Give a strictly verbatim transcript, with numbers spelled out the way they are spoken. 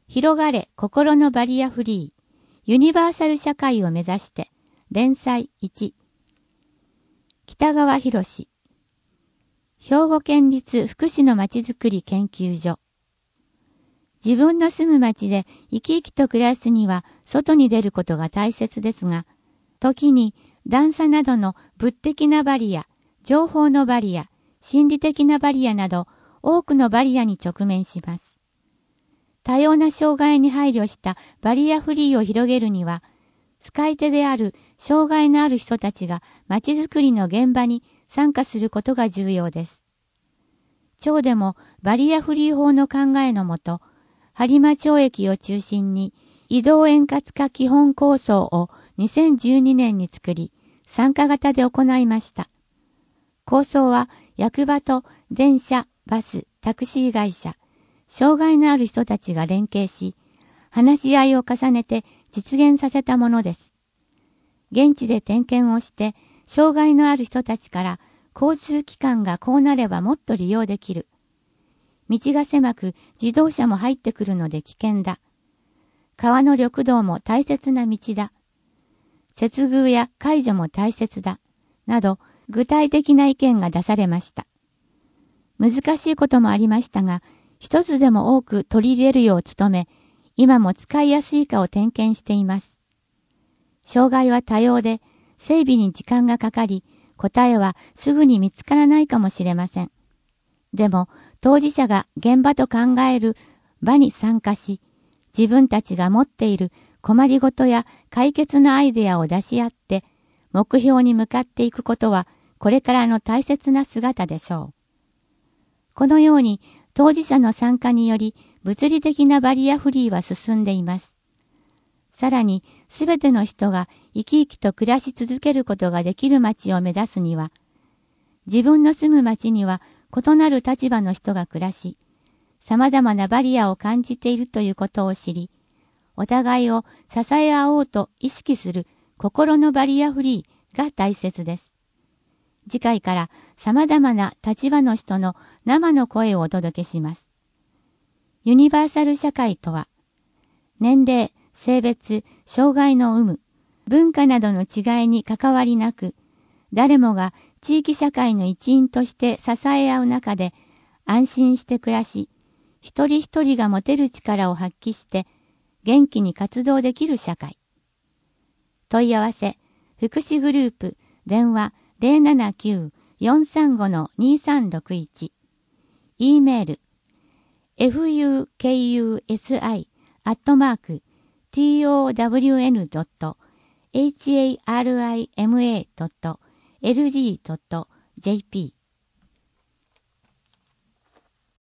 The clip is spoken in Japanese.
広がれ心のバリアフリー、ユニバーサル社会を目指して、連載いち。北川博士。兵庫県立福祉のまちづくり研究所。自分の住む町で生き生きと暮らすには外に出ることが大切ですが、時に段差などの物的なバリア、情報のバリア、心理的なバリアなど多くのバリアに直面します。多様な障害に配慮したバリアフリーを広げるには、使い手である障害のある人たちがまちづくりの現場に参加することが重要です。町でもバリアフリー法の考えのもと、播磨町駅を中心に移動円滑化基本構想をにせんじゅうにねんに作り、参加型で行いました。構想は役場と電車、バス、タクシー会社、障害のある人たちが連携し、話し合いを重ねて実現させたものです。現地で点検をして、障害のある人たちから交通機関がこうなればもっと利用できる。道が狭く自動車も入ってくるので危険だ。川の緑道も大切な道だ。接遇や介助も大切だ。など具体的な意見が出されました。難しいこともありましたが、一つでも多く取り入れるよう努め、今も使いやすいかを点検しています。障害は多様で、整備に時間がかかり、答えはすぐに見つからないかもしれません。でも、当事者が現場と考える場に参加し、自分たちが持っている困りごとや解決のアイデアを出し合って、目標に向かっていくことは、これからの大切な姿でしょう。このように、当事者の参加により、物理的なバリアフリーは進んでいます。さらに、すべての人が生き生きと暮らし続けることができる街を目指すには、自分の住む街には異なる立場の人が暮らし、様々なバリアを感じているということを知り、お互いを支え合おうと意識する心のバリアフリーが大切です。次回から様々な立場の人の生の声をお届けします。ユニバーサル社会とは、年齢、性別、障害の有無、文化などの違いに関わりなく、誰もが地域社会の一員として支え合う中で安心して暮らし、一人一人が持てる力を発揮して元気に活動できる社会。問い合わせ、福祉グループ、電話 ゼロななきゅう よんさんご にさんろくいち、E メール、エフユーケーユーエスアイ アットマーク トウエヌ ドット ハーマ ドット エルジー ドット ジェーピー